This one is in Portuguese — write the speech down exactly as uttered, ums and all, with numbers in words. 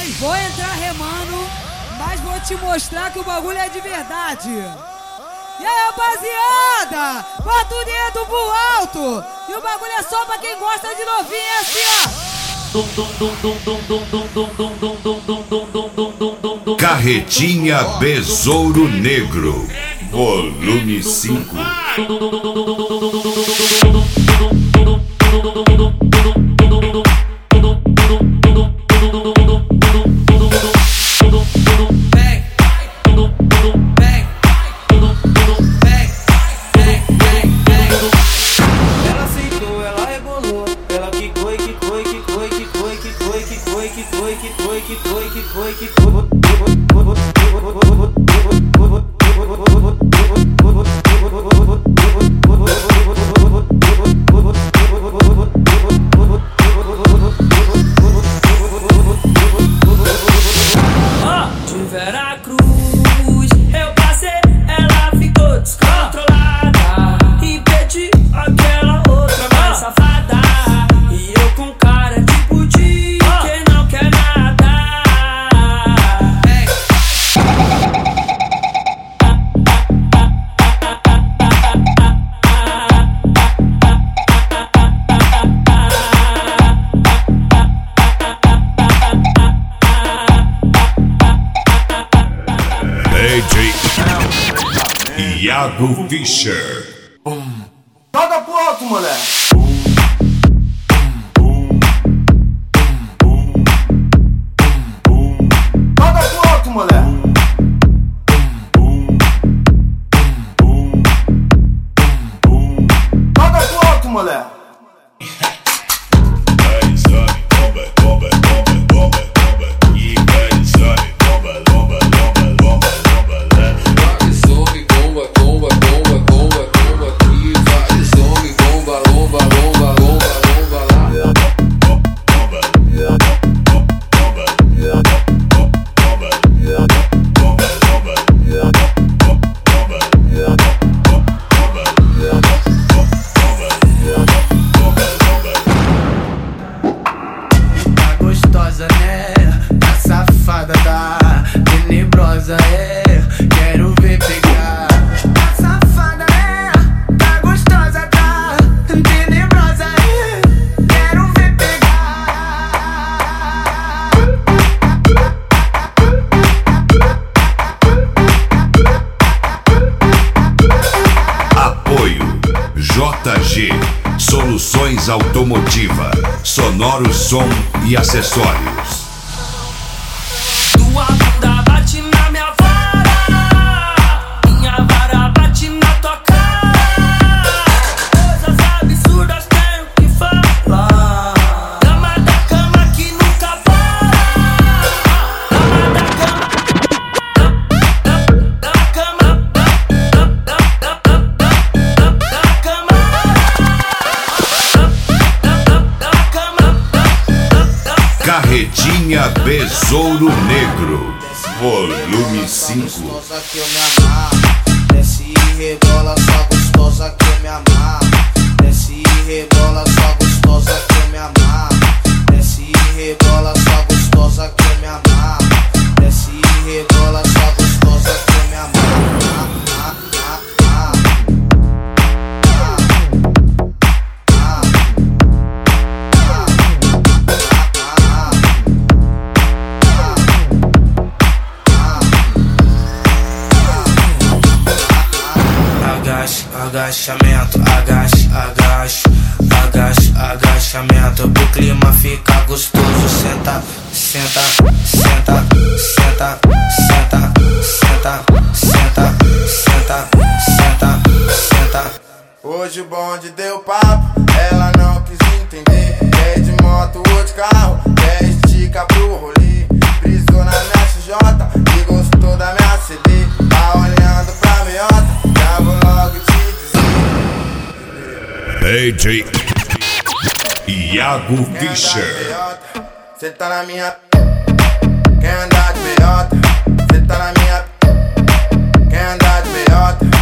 Vou entrar remando, mas vou te mostrar que o bagulho é de verdade. E aí, rapaziada, bota o dedo pro alto. E o bagulho é só pra quem gosta de novinha, assim, ó. Carretinha Besouro Negro, volume cinco. Iago Fischer. Joga pro alto, moleque. Joga pro alto, moleque. Joga pro alto, moleque. Quero ver pegar. Tá safada, é, tá gostosa, tá tenebrosa, é, quero ver pegar. Apoio J G Soluções Automotiva, sonoro som e acessórios. Tua bunda bate na minha vara, minha vara bate na tua cara. Coisas absurdas tenho que falar. Dama da cama que nunca para. Dama da cama, da cama, da cama, da cama. Carretinha Besouro Negro, volume cinco. Gostosa que eu me amarro, desce e rebola, só gostosa que eu me amarro. Desce e rebola, só gostosa que eu me amarro. Desce e rebola, só gostosa que eu me amarro. Desce e rebola, só gostosa que eu me amarro. Agachamento, agacha, agacha, agacha, agachamento. Pro clima ficar gostoso. Senta, senta, senta, senta, senta, senta, senta, senta, senta, senta. Hoje o bonde deu papo, ela não quis entender. Quer de moto ou de carro, quer estica pro rolê. Brisou na minha C J e gostou da minha C D. Tá olhando pra meiota, já vou logo te D J Iago Fischer. Cê tá na minha, quer andar de meiota. Cê tá na minha, quer andar de meiota.